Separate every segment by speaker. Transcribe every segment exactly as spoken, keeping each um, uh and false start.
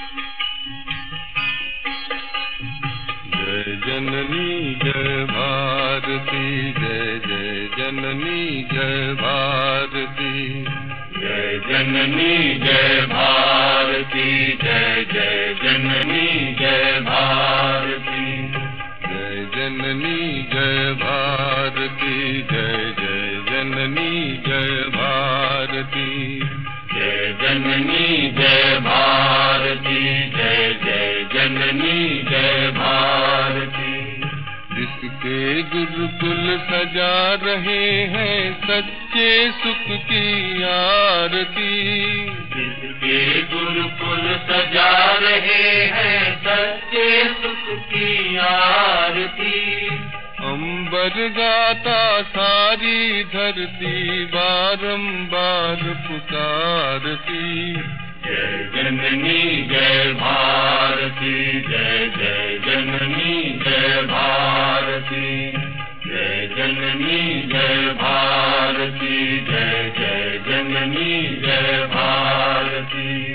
Speaker 1: जय जननी जय भारती, जय जय जननी जय भारती,
Speaker 2: जय जननी जय भारती, जय जय जननी जय भारती,
Speaker 1: जय जननी जय भारती, जय जय जननी जय भारती,
Speaker 2: जय जननी जय भारती, जय जय जननी जय भारती।
Speaker 1: जिसके गुरुकुल सजा रहे हैं सच्चे सुख की आरती,
Speaker 2: जिसके गुरुकुल सजा रहे हैं सच्चे सुख की आरती,
Speaker 1: अंबर गाता सारी धरती बारंबार पुकारती।
Speaker 2: जय जननी जय भारती, जय जय जननी जय भारती, जय जननी जय भारती, जय जय जननी जय भारती।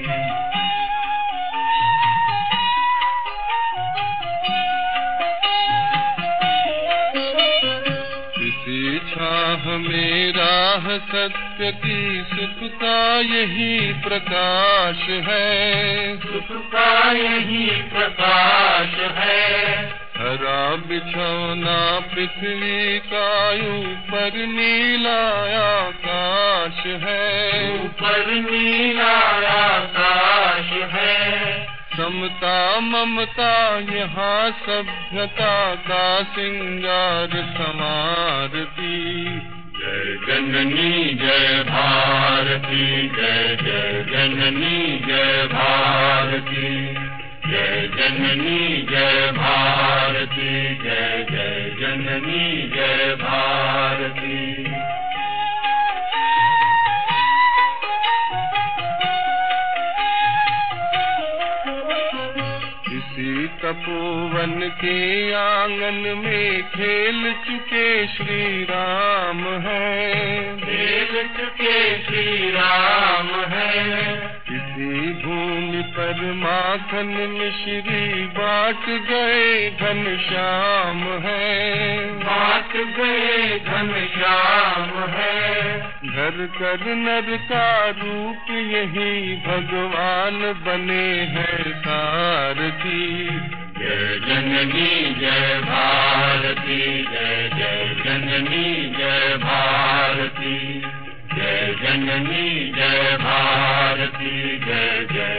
Speaker 1: इसी छाह में राह सत्य की सुख का यही प्रकाश है,
Speaker 2: सुख का यही प्रकाश है।
Speaker 1: हरा बिछौना पृथ्वी का ऊपर नीला आकाश है,
Speaker 2: ऊपर नीला आकाश है।
Speaker 1: समता ममता यहाँ सभ्यता का सिंगार समारती।
Speaker 2: जय जननी जय भारती, जय जय जननी जय भारती, जय जननी जय भारती, जय जय जननी जय भारती।
Speaker 1: इसी तपोवन के आंगन में खेल चुके श्री राम हैं,
Speaker 2: खेल चुके श्री राम हैं।
Speaker 1: इसी भूमि पर माखन मिश्री बांट गए घनश्याम हैं,
Speaker 2: बांट गए घनश्याम हैं।
Speaker 1: घर कर नर का रूप यही भगवान बने हैं सारथी।
Speaker 2: जय जननी जय भारती, जय जय जननी जय भारती, जय जननी जय भारती, जय जय